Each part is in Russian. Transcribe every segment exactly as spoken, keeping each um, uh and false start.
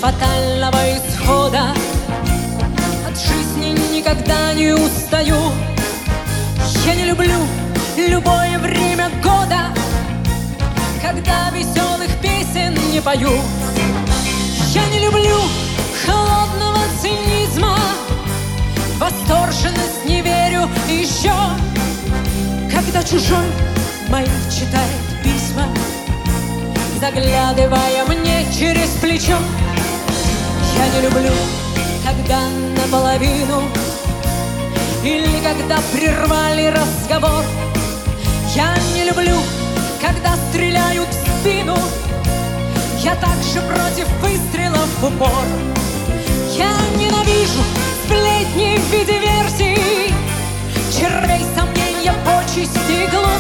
фатального исхода. От жизни никогда не устаю. Я не люблю любое время года, когда веселых песен не пою. Я не люблю холодного цинизма, восторженность не верю еще, когда чужой моих читает письма, заглядывая мне через плечо. Я не люблю, когда наполовину или когда прервали разговор. Я не люблю, когда стреляют в спину. Я также против выстрелов в упор. Я ненавижу сплетни в виде версий, червей, сомнения, почести и глуп.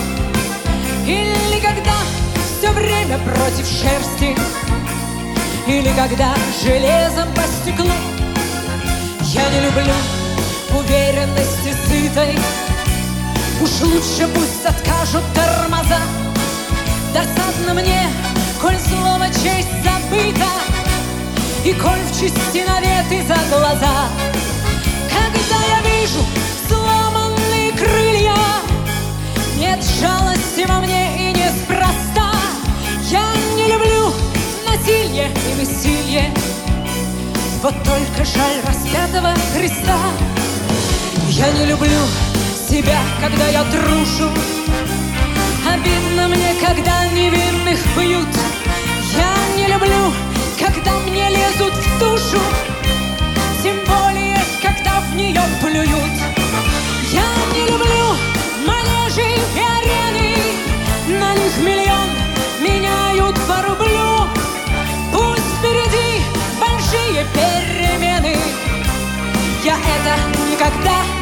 Или когда все время против шерсти, или когда железом по стеклу. Я не люблю уверенности сытой, уж лучше пусть откажут тормоза. Досадно мне, коль слово честь забыта, и коль в чести наветы за глаза. Когда я вижу сломанные крылья, нет жалости во мне и неспроста. Я не люблю насилие и бессилие, вот только жаль распятого Христа. Я не люблю себя, когда я трушу, обидно мне, когда невинных бьют. Я не люблю, когда мне лезут в душу, тем более, когда в нее плюют. Я не люблю манежи и арены, на них миллион меняют по рублю. Пусть впереди большие перемены, я это никогда